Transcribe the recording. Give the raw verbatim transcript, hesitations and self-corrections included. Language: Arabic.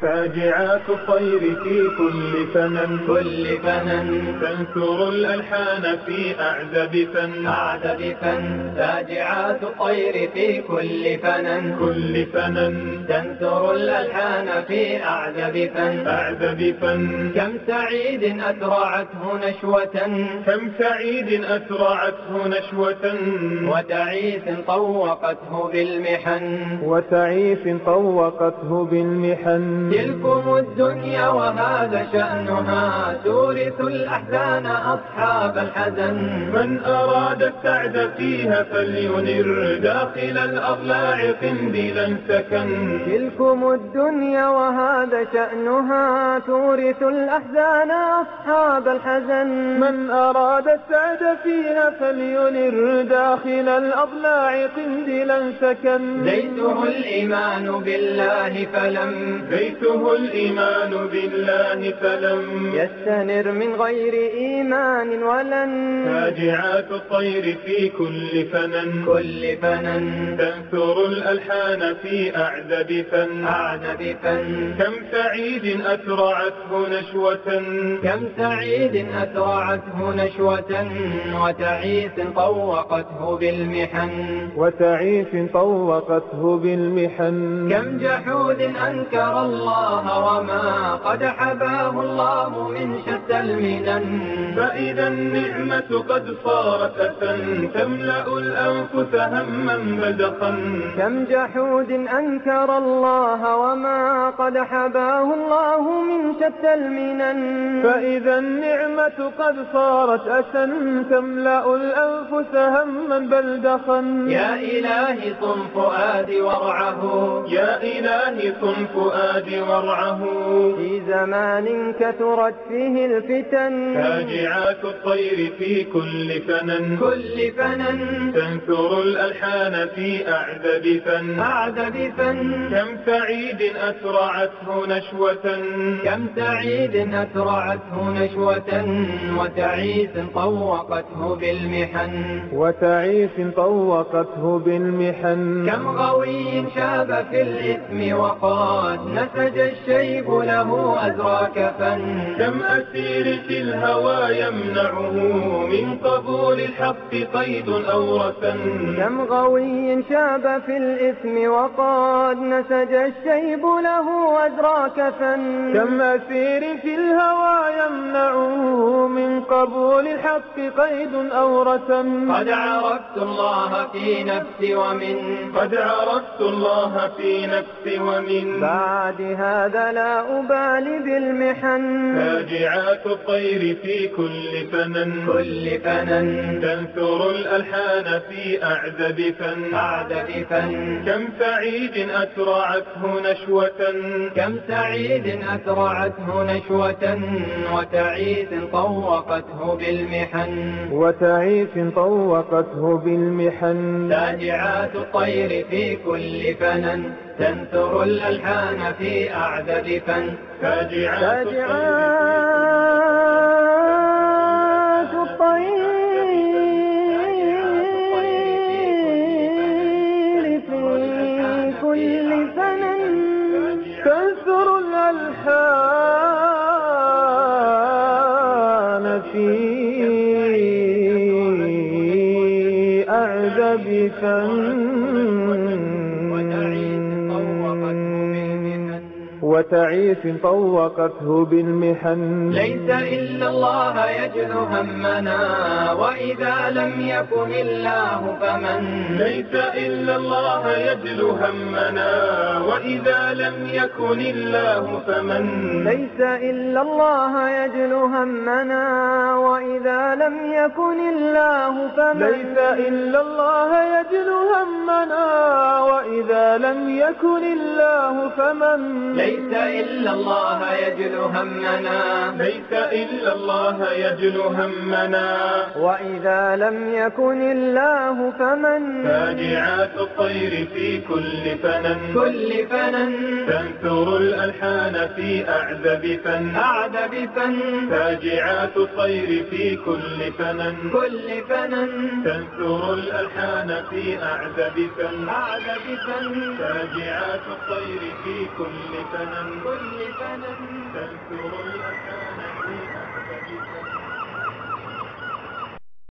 فاجعات الطير في كل فنن كل فنن تنثر الألحان في أعذب فن أعذب فن فاجعات الطير في كل فنن كل فنن تنثر الألحان في أعذب فن أعذب فن كم سعيد أسرعته نشوة كم سعيد أسرعته نشوة وتعيس طوقته بالمحن وتعيس طوقته بالمحن تلكم الدنيا وهذا شأنها تورث الأحزان أصحاب الحزن من أراد السعد فيها فلينر داخل الأضلاع قنديلا سكن تلكم الدنيا وهذا شأنها تورث الأحزان أصحاب الحزن من أراد السعد فيها فلينر داخل الأضلاع قنديلا سكن زيته الإيمان بالله فلم زيته الإيمان بالله فلم يستنر من غير إيمان ولن فاجعات الطير في كل فنن كل فنن تنثر الألحان في أعذب فن أعذب فن كم سعيد أسرعته نشوة كم سعيد أسرعته نشوة وتعيس طوقته بالمحن وتعيس طوقته بالمحن كم جحود أنكر الله وما قد حباه الله من شتى المنن فإذا النعمة قد صارت أسا تملأ الأنفس هما بدخا كم جحود أنكر الله وما قد حباه الله من شتى المنن فإذا النعمة قد صارت أسا تملأ الأنفس هما بلدخا يا إلهي صن فؤادي ورعه يا إلهي صن فؤادي ورعه في زمان كثرت فيه الفتن فاجعات الطير في كل فنن كل فنن تنثر الألحان في أعذب فن أعذب فن كم سعيد أسرعته نشوة كم سعيد أسرعته نشوة وتعيس طوقته بالمحن وتعيس طوقته بالمحن كم غوي شاب في الإثم وقد نسج الشيب له أزرى كفن كم أسير في الهوى يمنعه من قبول الحق قيد أو رسن كم غوي شاب في الإثم وقد نسج الشيب له أزرى كفن كم أسير في الهوى يمنعه من قبول الحق قيد أو رسن قد عرفت الله في نفسي ومن قد عرفت الله في نفسي ومن بعد هذا لا أبالي بالمحن فاجعات الطير في كل فنن كل فنن تنثر الألحان في أعذب فن أعذب فن كم سعيد أسرعته نشوة كم سعيد أسرعته نشوة وتعيس طوقته بالمحن وتعيس طوقته بالمحن فاجعات الطير في كل فنن تنثر الألحان في أعذب فن فاجعات الطير في كل فنن تنثر الألحان في أعذب فن وتعيس طوقته بالمحن ليس إلا الله يجل همنا وإذا لم يكن الله فمن ليس إلا الله يجل همنا وإذا لم يكن الله فمن ليس إلا الله يجل همنا وإذا لم يكن الله فمن ليس إلا الله يجل همنا وإذا لم يكن الله فمن ليس إلا الله يجل همنا ليس إلا الله يجل همنا وإذا لم يكن الله فمن فاجعات الطير في كل فنن كل فنن تنثر الألحان في أعذب فن أعذب فن فاجعات الطير في كل فنن كل فنن تنثر الألحان في أعذب فن أعذب فن فاجعات الطير في كل فنن عن كل فنن تذكر الأفعال